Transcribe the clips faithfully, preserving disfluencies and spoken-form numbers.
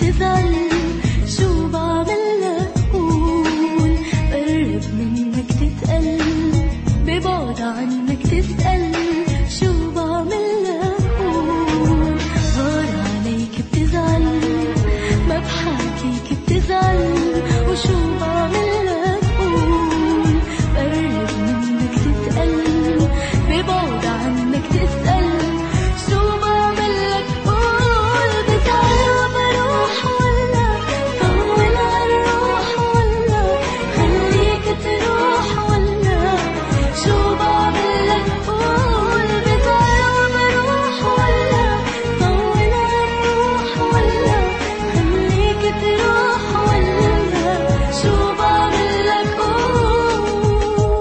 بتزعل شو بعملك قول، قرب منك تتقل ببعد عنك تسأل شو بعملك قول، غار عليك بتزعل ما بحاكيك بتزعل وشو بعملك قول، قرب منك تتقل ببعد عنك تسأل شو بعملك قول، بزعل وبروح ولا طول عالروح ولا خليك تروح ولا شو بعملك قول، بزعل وبروح ولا طول عالروح ولا خليك تروح ولا شو بعملك قول.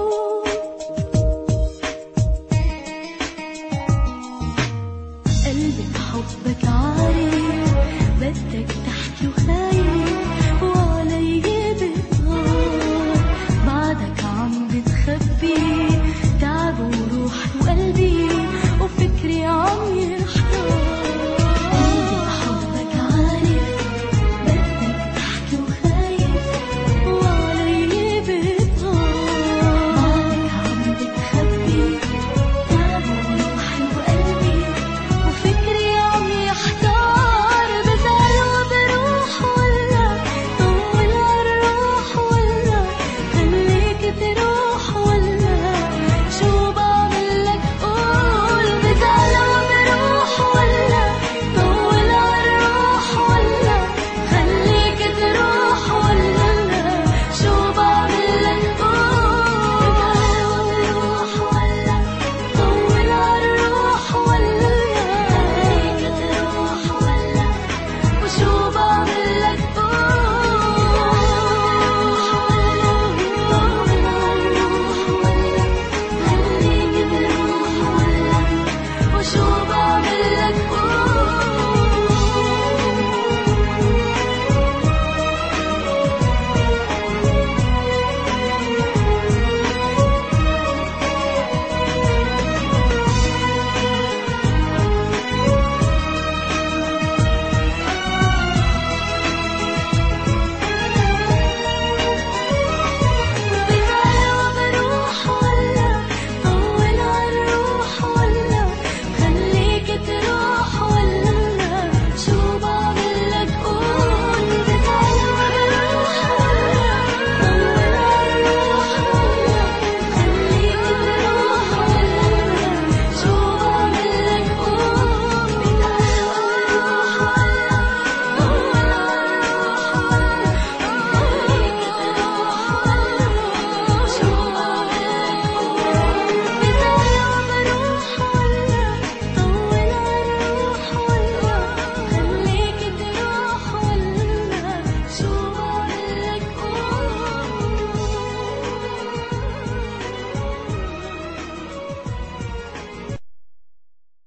قلبي بحبك عارف بدك تحكي وخايف